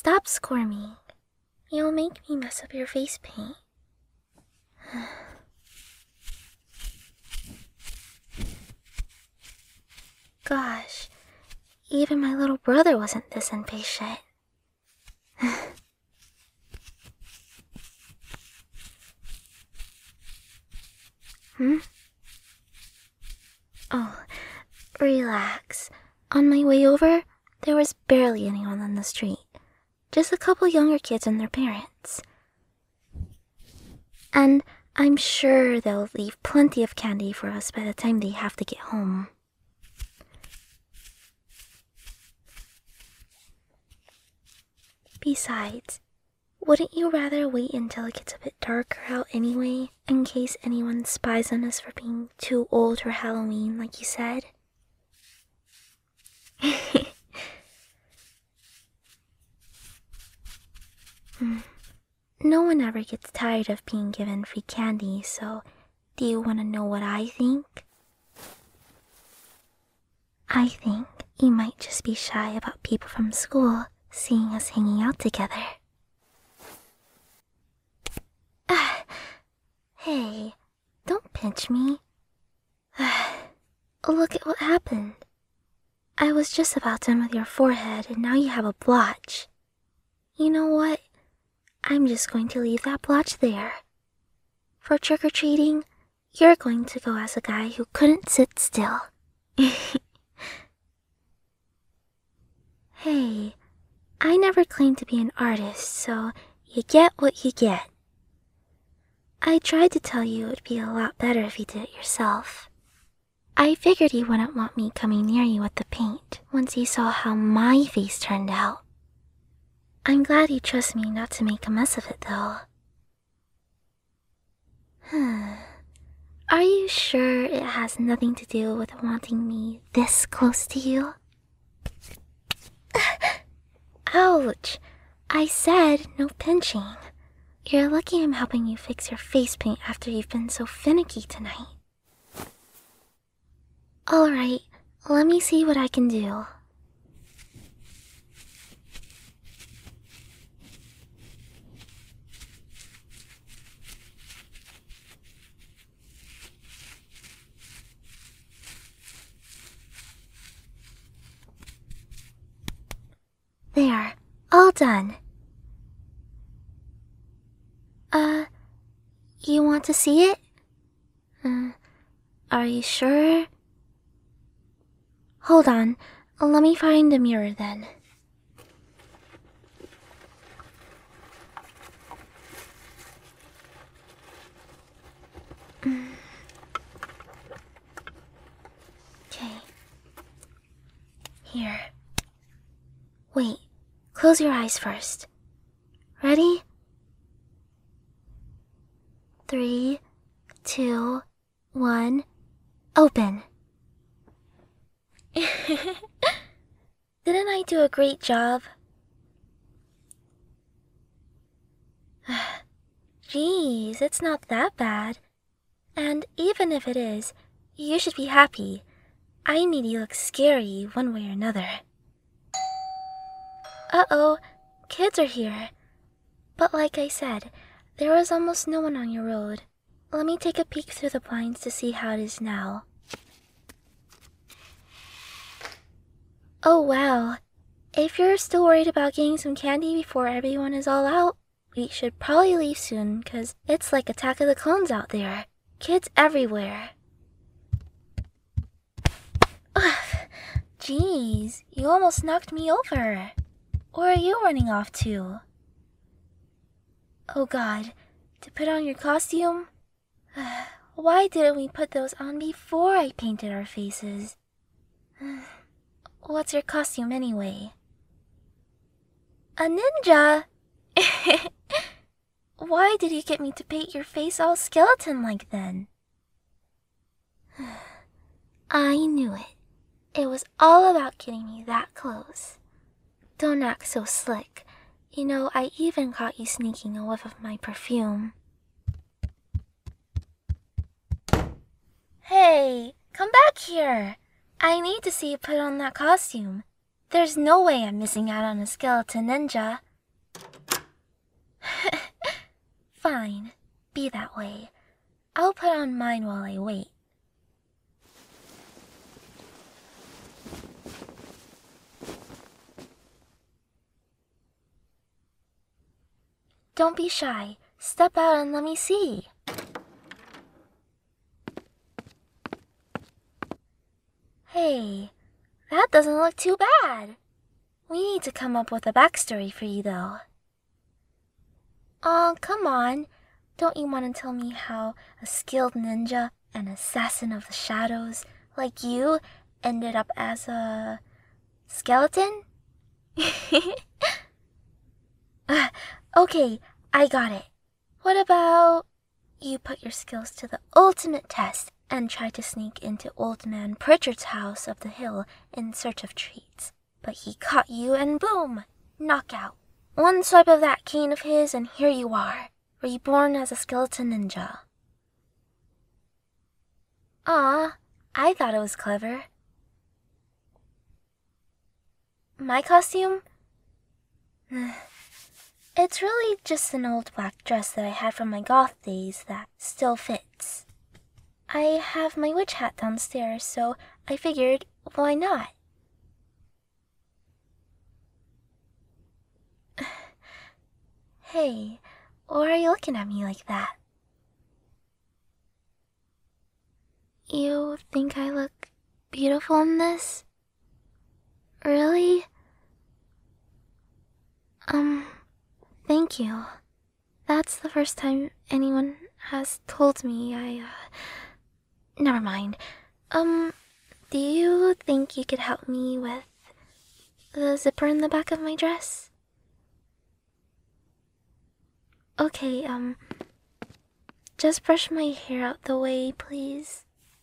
Stop squirming. You'll make me mess up your face paint. Gosh, even my little brother wasn't this impatient. Oh, relax. On my way over, there was barely anyone on the street. Just a couple younger kids and their parents. And I'm sure they'll leave plenty of candy for us by the time they have to get home. Besides, wouldn't you rather wait until it gets a bit darker out anyway, in case anyone spies on us for being too old for Halloween, like you said? No one ever gets tired of being given free candy, so do you want to know what I think? I think you might just be shy about people from school seeing us hanging out together. Hey, don't pinch me. Look at what happened. I was just about done with your forehead and now you have a blotch. You know what? I'm just going to leave that blotch there. For trick-or-treating, you're going to go as a guy who couldn't sit still. Hey, I never claimed to be an artist, so you get what you get. I tried to tell you it would be a lot better if you did it yourself. I figured you wouldn't want me coming near you with the paint once you saw how my face turned out. I'm glad you trust me not to make a mess of it, though. Are you sure it has nothing to do with wanting me this close to you? Ouch! I said no pinching. You're lucky I'm helping you fix your face paint after you've been so finicky tonight. Alright, let me see what I can do. There, all done. You want to see it? Are you sure? Hold on, let me find a mirror then. Okay. Here. Wait, close your eyes first. Ready? 3, 2, 1, open. Didn't I do a great job? Jeez, it's not that bad. And even if it is, you should be happy. I made you look scary one way or another. Uh-oh, kids are here. But like I said, there was almost no one on your road. Let me take a peek through the blinds to see how it is now. Oh wow. If you're still worried about getting some candy before everyone is all out, we should probably leave soon, 'cause it's like Attack of the Clones out there. Kids everywhere. Ugh, jeez, you almost knocked me over. Where are you running off to? Oh god, to put on your costume? Why didn't we put those on before I painted our faces? What's your costume anyway? A ninja? Why did you get me to paint your face all skeleton-like then? I knew it. It was all about getting me that close. Don't act so slick. You know, I even caught you sneaking a whiff of my perfume. Hey, come back here. I need to see you put on that costume. There's no way I'm missing out on a skeleton ninja. Fine, be that way. I'll put on mine while I wait. Don't be shy. Step out and let me see. Hey, that doesn't look too bad. We need to come up with a backstory for you, though. Oh, come on. Don't you want to tell me how a skilled ninja, an assassin of the shadows, like you, ended up as a skeleton? Okay, I got it. What about you put your skills to the ultimate test and try to sneak into Old Man Pritchard's house up the hill in search of treats? But he caught you and boom, knockout. One swipe of that cane of his and here you are, reborn as a skeleton ninja. Ah, I thought it was clever. My costume? It's really just an old black dress that I had from my goth days that still fits. I have my witch hat downstairs, so I figured, why not? Hey, why are you looking at me like that? You think I look beautiful in this? Really? Thank you. That's the first time anyone has told me Never mind. Do you think you could help me with the zipper in the back of my dress? Okay, just brush my hair out the way, please.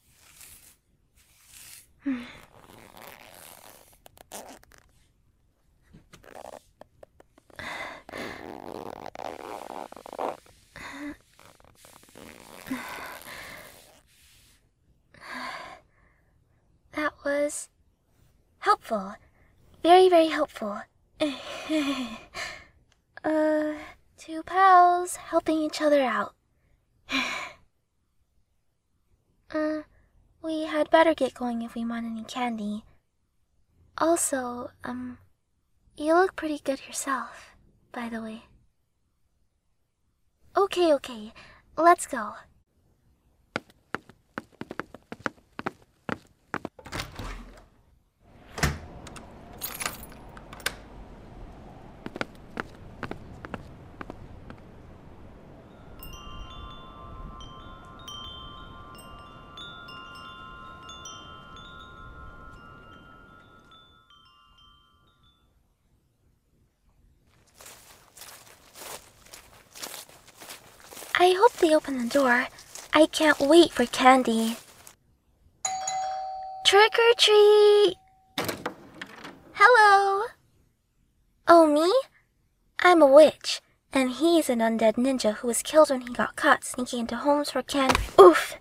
That was helpful. Very, very helpful. Two pals helping each other out. We had better get going if we want any candy. Also, you look pretty good yourself, by the way. Okay, let's go. I hope they open the door. I can't wait for candy. Trick or treat! Hello! Oh, me? I'm a witch, and he's an undead ninja who was killed when he got caught sneaking into homes for candy. Oof!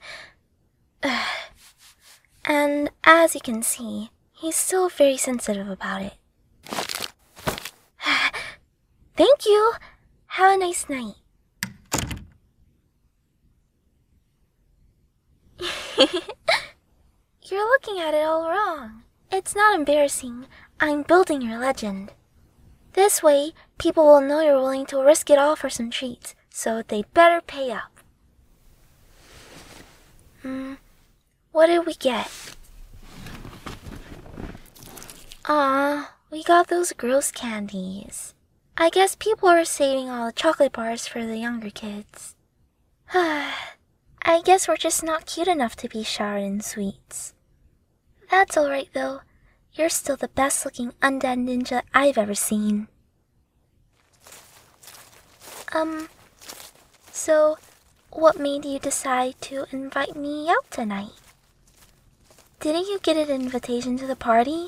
And as you can see, he's still very sensitive about it. Thank you! Have a nice night. You're looking at it all wrong. It's not embarrassing. I'm building your legend. This way, people will know you're willing to risk it all for some treats, so they'd better pay up. What did we get? Aw, we got those gross candies. I guess people are saving all the chocolate bars for the younger kids. I guess we're just not cute enough to be showered in sweets. That's alright though. You're still the best looking undead ninja I've ever seen. So what made you decide to invite me out tonight? Didn't you get an invitation to the party?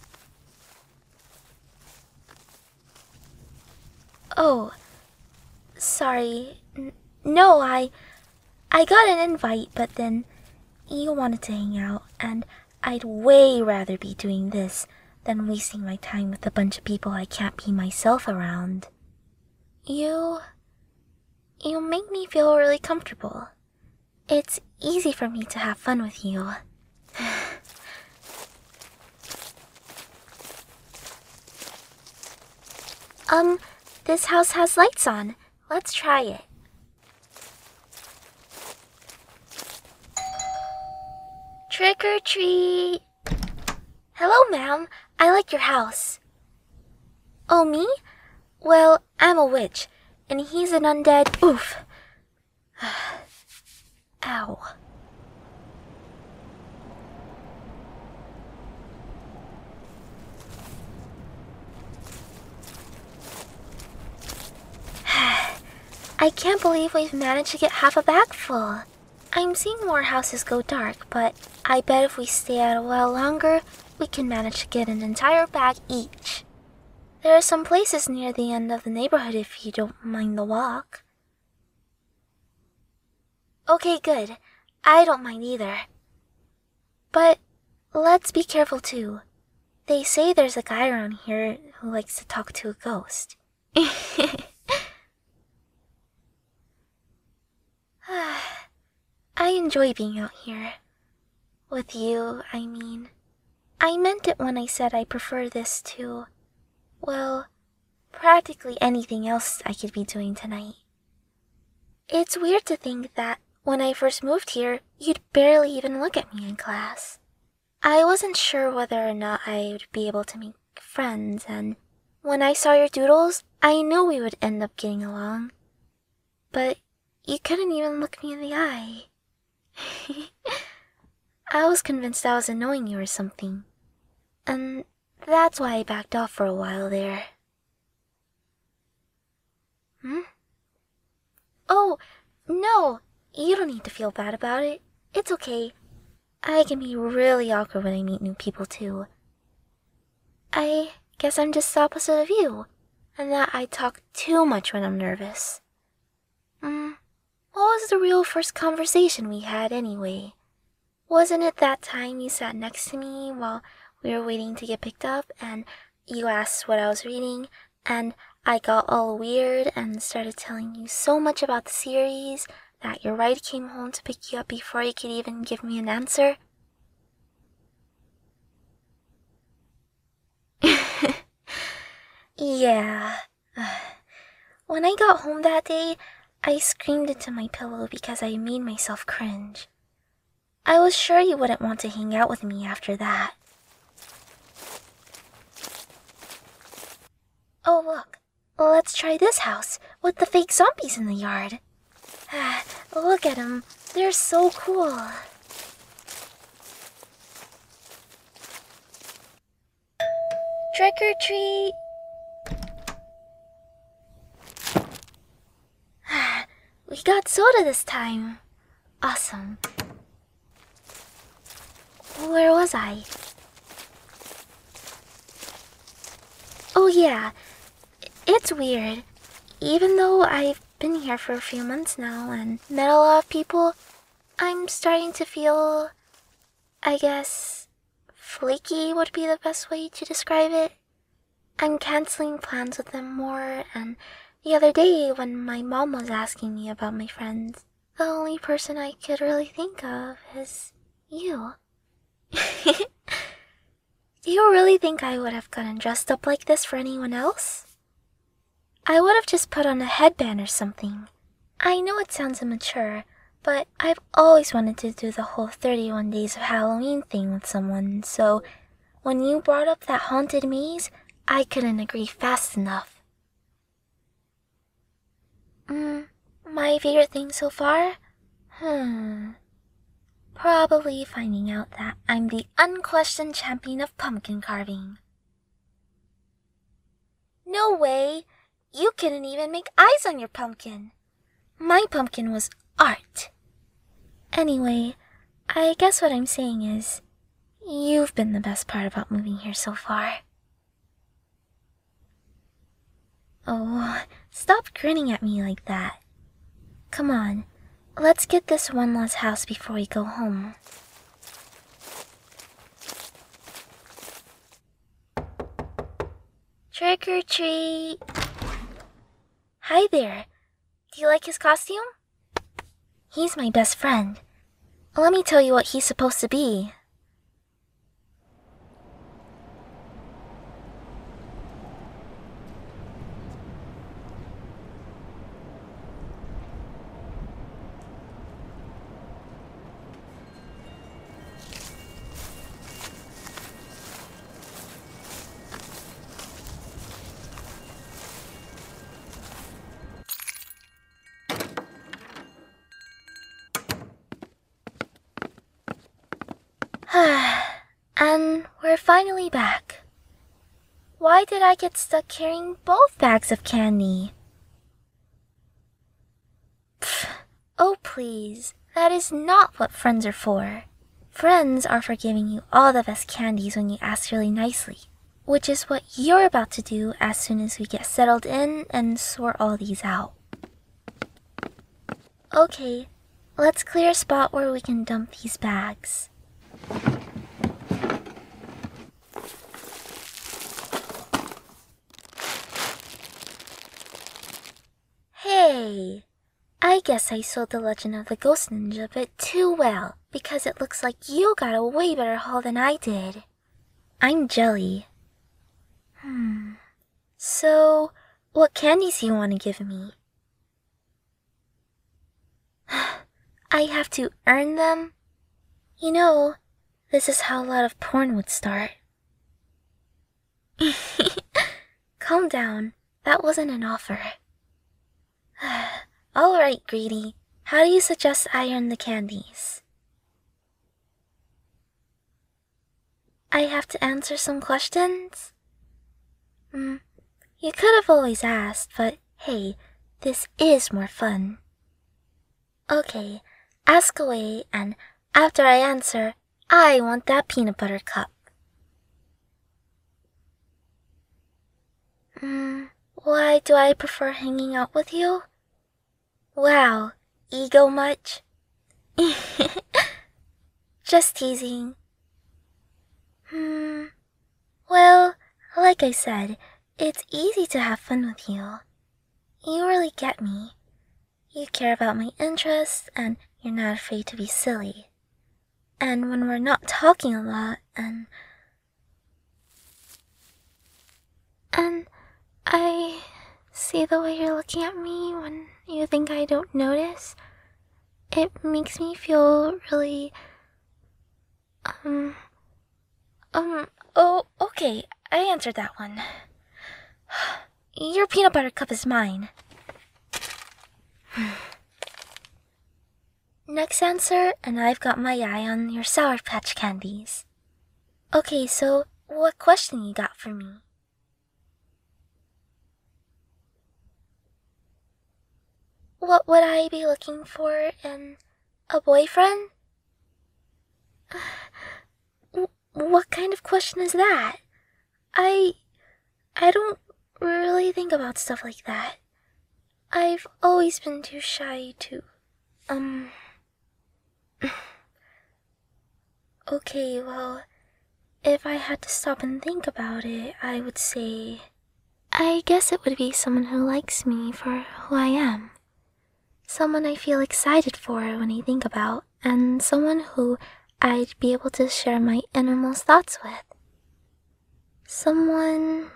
Oh, sorry. No, I got an invite, but then you wanted to hang out, and I'd way rather be doing this than wasting my time with a bunch of people I can't be myself around. You You make me feel really comfortable. It's easy for me to have fun with you. This house has lights on. Let's try it. Trick or treat! Hello, ma'am. I like your house. Oh, me? Well, I'm a witch, and he's an undead. Oof. Ow. I can't believe we've managed to get half a bag full. I'm seeing more houses go dark, but I bet if we stay out a while longer, we can manage to get an entire bag each. There are some places near the end of the neighborhood if you don't mind the walk. Okay, good. I don't mind either. But let's be careful too. They say there's a guy around here who likes to talk to a ghost. I enjoy being out here. With you, I mean. I meant it when I said I prefer this to, well, practically anything else I could be doing tonight. It's weird to think that when I first moved here, you'd barely even look at me in class. I wasn't sure whether or not I would be able to make friends, and when I saw your doodles, I knew we would end up getting along. But you couldn't even look me in the eye. I was convinced I was annoying you or something. And that's why I backed off for a while there. Oh, no! You don't need to feel bad about it. It's okay. I can be really awkward when I meet new people too. I guess I'm just the opposite of you, and that I talk too much when I'm nervous. What was the real first conversation we had anyway? Wasn't it that time you sat next to me while we were waiting to get picked up, and you asked what I was reading, and I got all weird and started telling you so much about the series that your ride came home to pick you up before you could even give me an answer? Yeah. When I got home that day, I screamed into my pillow because I made myself cringe. I was sure you wouldn't want to hang out with me after that. Oh, look. Let's try this house with the fake zombies in the yard. Look at them. They're so cool. Trick or treat. We got soda this time. Awesome. Where was I? Oh yeah, it's weird. Even though I've been here for a few months now and met a lot of people, I'm starting to feel, I guess, flaky would be the best way to describe it. I'm canceling plans with them more, and the other day when my mom was asking me about my friends, the only person I could really think of is you. Do you really think I would have gotten dressed up like this for anyone else? I would have just put on a headband or something. I know it sounds immature, but I've always wanted to do the whole 31 days of Halloween thing with someone, so when you brought up that haunted maze, I couldn't agree fast enough. My favorite thing so far? Probably finding out that I'm the unquestioned champion of pumpkin carving. No way! You couldn't even make eyes on your pumpkin. My pumpkin was art. Anyway, I guess what I'm saying is, you've been the best part about moving here so far. Oh, stop grinning at me like that. Come on, let's get this one last house before we go home. Trick or treat! Hi there. Do you like his costume? He's my best friend. Let me tell you what he's supposed to be. And we're finally back. Why did I get stuck carrying both bags of candy? Pfft. Oh please, that is not what friends are for. Friends are for giving you all the best candies when you ask really nicely, which is what you're about to do as soon as we get settled in and sort all these out. Okay, let's clear a spot where we can dump these bags. Hey, I guess I sold The Legend of the Ghost Ninja a bit too well, because it looks like you got a way better haul than I did. I'm jelly. So, what candies do you want to give me? I have to earn them? You know, this is how a lot of porn would start. Calm down, that wasn't an offer. Alright, Greedy. How do you suggest I earn the candies? I have to answer some questions? You could have always asked, but hey, this is more fun. Okay, ask away, and after I answer, I want that peanut butter cup. Why do I prefer hanging out with you? Wow, ego much? Just teasing. Well, like I said, it's easy to have fun with you. You really get me. You care about my interests, and you're not afraid to be silly. And when we're not talking a lot, and I see the way you're looking at me when you think I don't notice. It makes me feel really, oh, okay, I answered that one. Your peanut butter cup is mine. Next answer, and I've got my eye on your Sour Patch candies. Okay, so what question you got for me? What would I be looking for in a boyfriend? What kind of question is that? I don't really think about stuff like that. I've always been too shy to, Okay, well, if I had to stop and think about it, I would say, I guess it would be someone who likes me for who I am. Someone I feel excited for when I think about, and someone who I'd be able to share my innermost thoughts with. Someone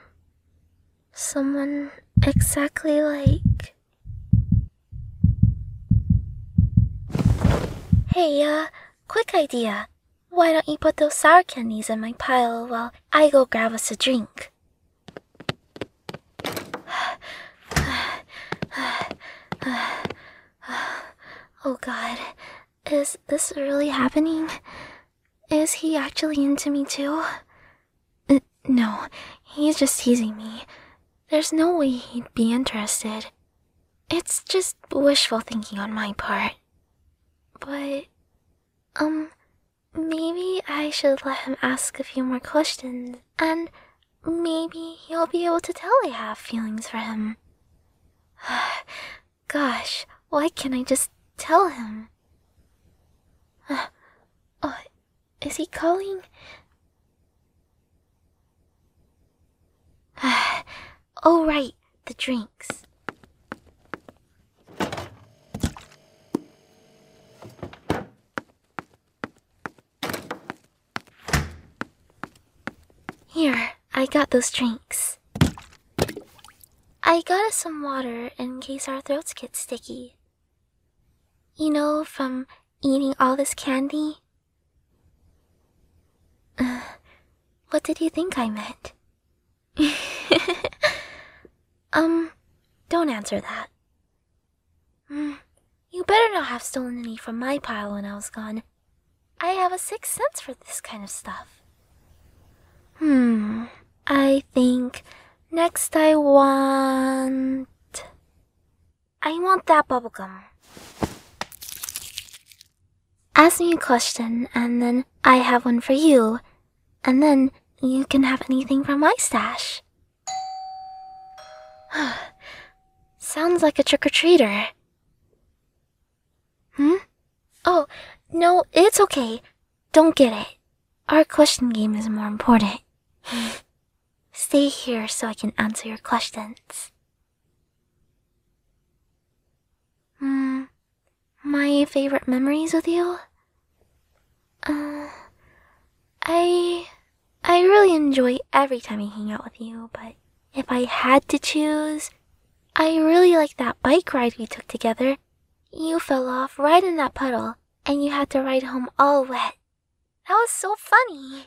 exactly like... Hey, quick idea. Why don't you put those sour candies in my pile while I go grab us a drink? Oh god, is this really happening? Is he actually into me too? No, he's just teasing me. There's no way he'd be interested. It's just wishful thinking on my part. But, maybe I should let him ask a few more questions, and maybe he'll be able to tell I have feelings for him. Gosh, why can't I just tell him? Oh, is he calling? Oh right, the drinks. Here, I got those drinks. I got us some water in case our throats get sticky. You know, from eating all this candy? What did you think I meant? Don't answer that. You better not have stolen any from my pile when I was gone. I have a sixth sense for this kind of stuff. I think next I want that bubblegum. Ask me a question, and then I have one for you, and then you can have anything from my stash. Sounds like a trick-or-treater. Oh, no, it's okay. Don't get it. Our question game is more important. Stay here so I can answer your questions. My favorite memories with you? I really enjoy every time I hang out with you, but if I had to choose, I really like that bike ride we took together. You fell off right in that puddle, and you had to ride home all wet. That was so funny.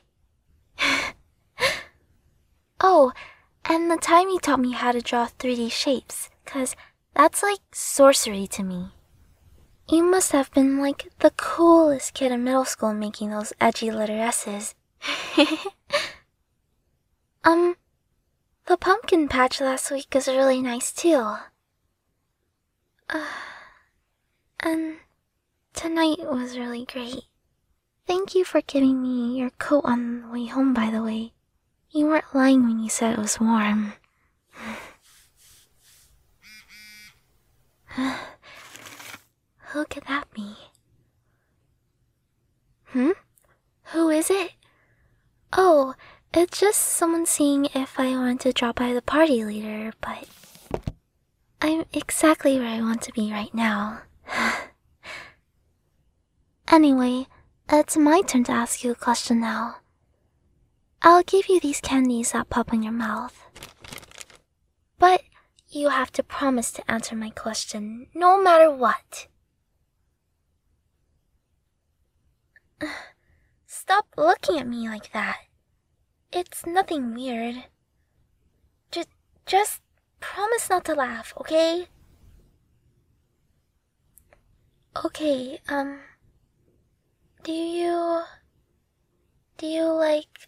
Oh, and the time you taught me how to draw 3D shapes, 'cause that's like sorcery to me. You must have been like the coolest kid in middle school making those edgy letter S's. The pumpkin patch last week was really nice too. And tonight was really great. Thank you for giving me your coat on the way home, by the way. You weren't lying when you said it was warm. Who could that be? Who is it? Oh, it's just someone seeing if I want to drop by the party later, but I'm exactly where I want to be right now. Anyway, it's my turn to ask you a question now. I'll give you these candies that pop in your mouth. But you have to promise to answer my question, no matter what. Stop looking at me like that. It's nothing weird. Just promise not to laugh, okay? Okay, do you like,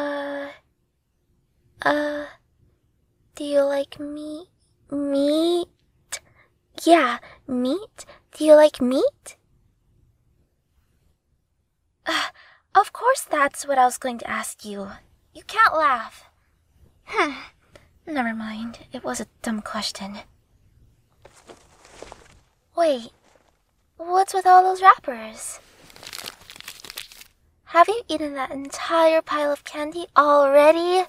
do you like meat? Yeah, meat? Do you like meat? Of course that's what I was going to ask you. You can't laugh. Never mind. It was a dumb question. Wait, what's with all those wrappers? Have you eaten that entire pile of candy already?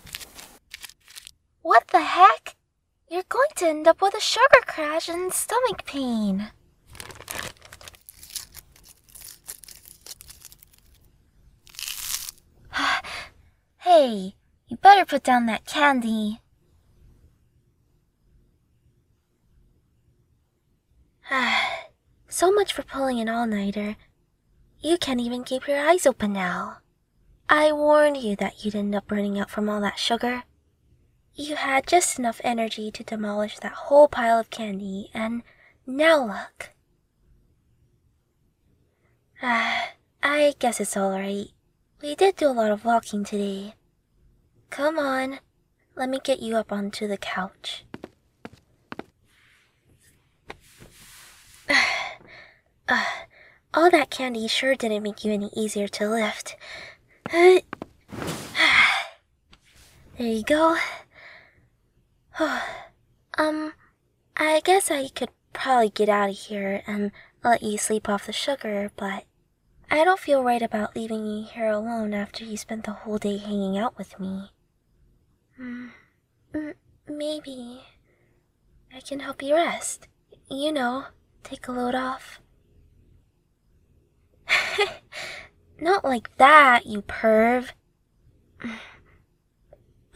What the heck? You're going to end up with a sugar crash and stomach pain. Hey, you better put down that candy. So much for pulling an all-nighter. You can't even keep your eyes open now. I warned you that you'd end up running out from all that sugar. You had just enough energy to demolish that whole pile of candy, and now look. I guess it's alright. We did do a lot of walking today. Come on, let me get you up onto the couch. All that candy sure didn't make you any easier to lift. There you go. I guess I could probably get out of here and let you sleep off the sugar, but I don't feel right about leaving you here alone after you spent the whole day hanging out with me. Maybe I can help you rest. You know, take a load off. Not like that, you perv.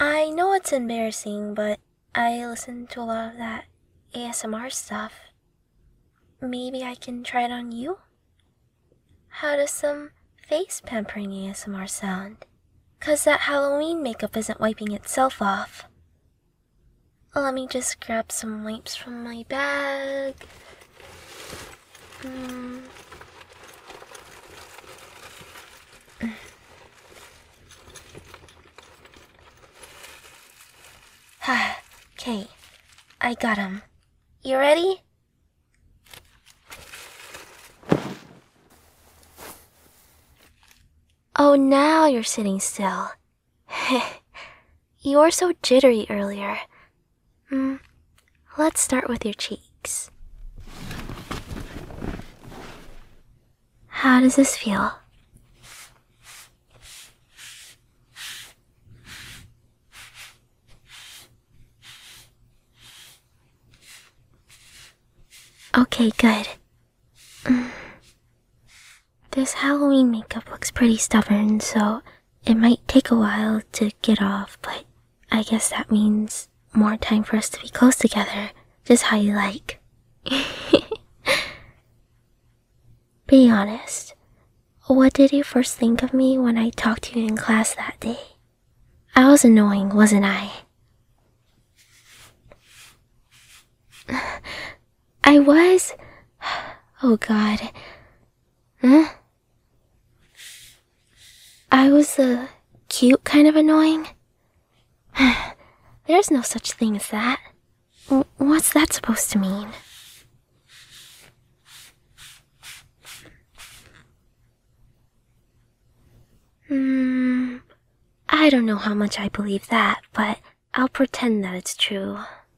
I know it's embarrassing, but I listen to a lot of that ASMR stuff. Maybe I can try it on you? How does some face pampering ASMR sound? 'Cause that Halloween makeup isn't wiping itself off. Let me just grab some wipes from my bag. Okay, I got 'em. You ready? Oh, now you're sitting still. You were so jittery earlier. Let's start with your cheeks. How does this feel? Okay, good. This Halloween makeup looks pretty stubborn, so it might take a while to get off, but I guess that means more time for us to be close together, just how you like. Be honest. What did you first think of me when I talked to you in class that day? I was annoying, wasn't I? I was? Oh God. Huh? I was the cute kind of annoying? There's no such thing as that. What's that supposed to mean? I don't know how much I believe that, but I'll pretend that it's true.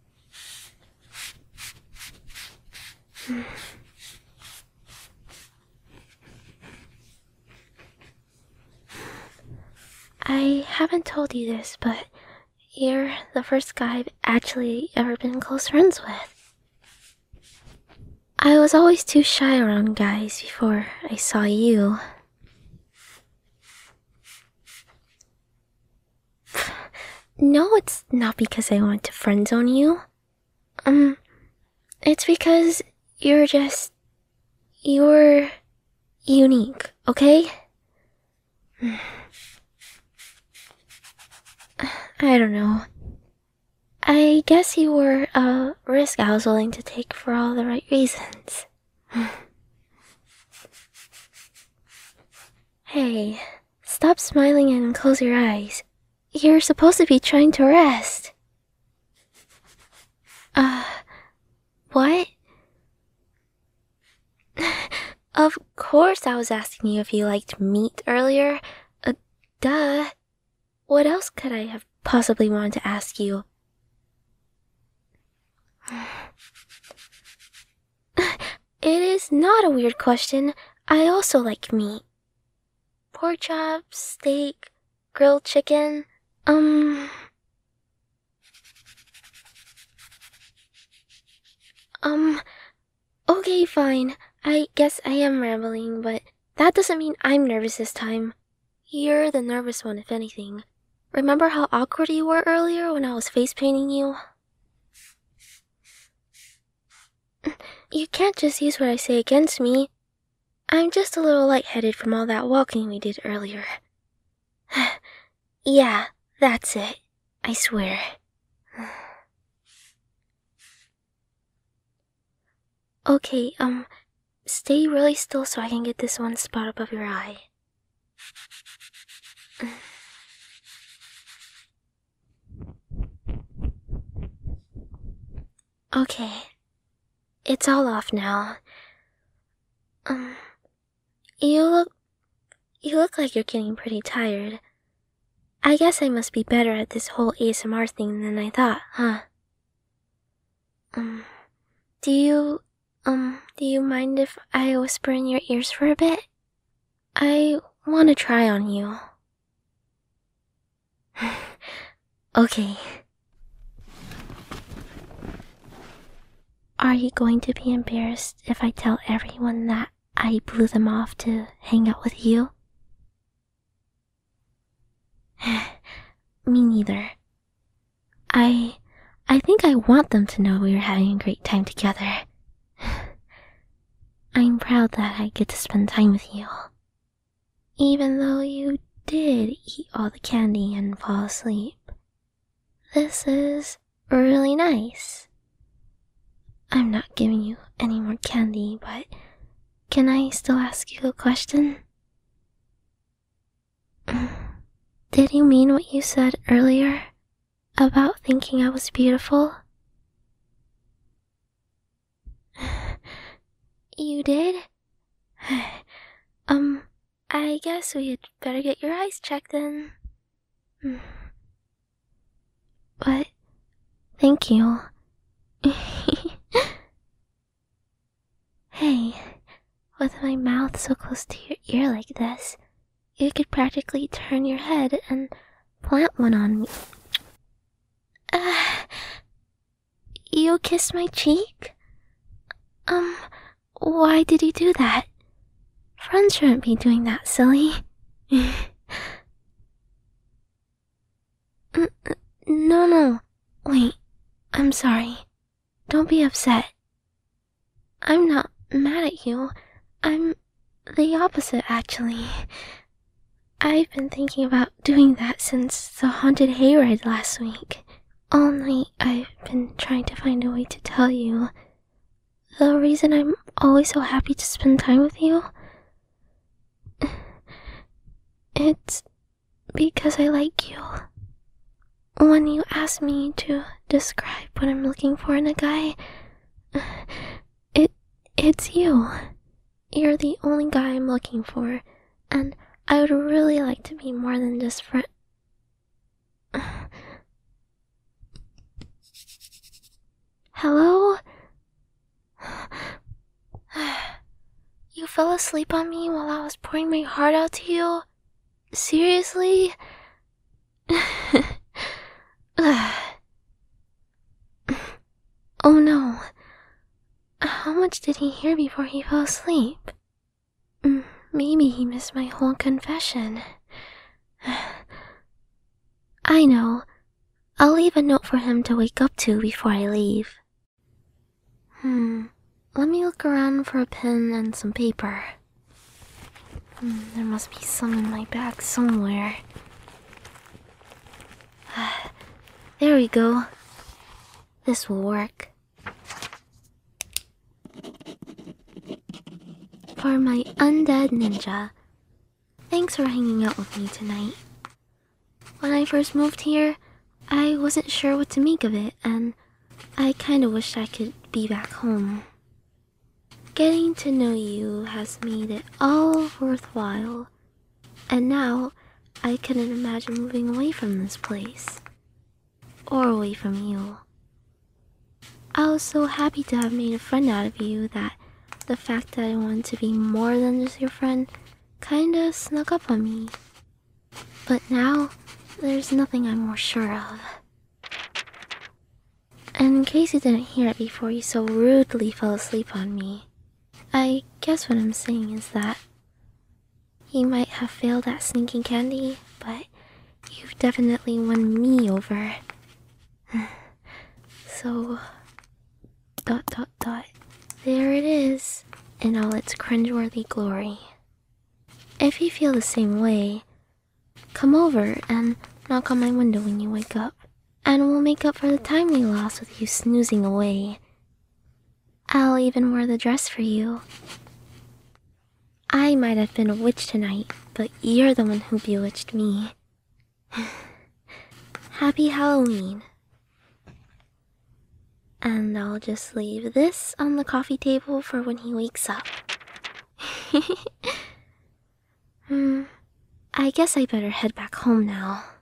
I haven't told you this, but you're the first guy I've actually ever been close friends with. I was always too shy around guys before I saw you. No, it's not because I want to friendzone you. It's because you're unique, okay? I don't know. I guess you were a risk I was willing to take for all the right reasons. Hey, stop smiling and close your eyes. You're supposed to be trying to rest. What? Of course I was asking you if you liked meat earlier. Duh. What else could I have possibly wanted to ask you? It is not a weird question. I also like meat. Pork chops, steak, grilled chicken. Okay, fine. I guess I am rambling, but that doesn't mean I'm nervous this time. You're the nervous one, if anything. Remember how awkward you were earlier when I was face painting you? You can't just use what I say against me. I'm just a little lightheaded from all that walking we did earlier. Yeah, that's it. I swear. Okay, stay really still so I can get this one spot above your eye. Okay. It's all off now. You look like you're getting pretty tired. I guess I must be better at this whole ASMR thing than I thought, huh? Do you mind if I whisper in your ears for a bit? I want to try on you. Okay. Are you going to be embarrassed if I tell everyone that I blew them off to hang out with you? Me neither. I think I want them to know we are having a great time together. I'm proud that I get to spend time with you. Even though you did eat all the candy and fall asleep. This is really nice. I'm not giving you any more candy, but can I still ask you a question? Did you mean what you said earlier about thinking I was beautiful? You did? I guess we had better get your eyes checked then. But, thank you. Hey, with my mouth so close to your ear like this, you could practically turn your head and plant one on me. You kissed my cheek? Why did you do that? Friends shouldn't be doing that, silly. No. Wait, I'm sorry. Don't be upset. I'm not mad at you. I'm the opposite, actually. I've been thinking about doing that since the haunted hayride last week. All night I've been trying to find a way to tell you. The reason I'm always so happy to spend time with you? It's because I like you. When you ask me to describe what I'm looking for in a guy, it's you. You're the only guy I'm looking for, and I would really like to be more than just friend. Hello? You fell asleep on me while I was pouring my heart out to you? Seriously? Oh no. How much did he hear before he fell asleep? Maybe he missed my whole confession. I know. I'll leave a note for him to wake up to before I leave. Let me look around for a pen and some paper. There must be some in my bag somewhere. There we go. This will work. For my undead ninja, thanks for hanging out with me tonight. When I first moved here, I wasn't sure what to make of it, and I kinda wished I could be back home. Getting to know you has made it all worthwhile, and now I couldn't imagine moving away from this place. Or away from you. I was so happy to have made a friend out of you that the fact that I wanted to be more than just your friend kinda snuck up on me. But now, there's nothing I'm more sure of. And in case you didn't hear it before you so rudely fell asleep on me, I guess what I'm saying is that you might have failed at sneaking candy, but you've definitely won me over. So... ... There it is, in all its cringeworthy glory. If you feel the same way, come over and knock on my window when you wake up, and we'll make up for the time we lost with you snoozing away. I'll even wear the dress for you. I might have been a witch tonight, but you're the one who bewitched me. Happy Halloween. And I'll just leave this on the coffee table for when he wakes up. I guess I better head back home now.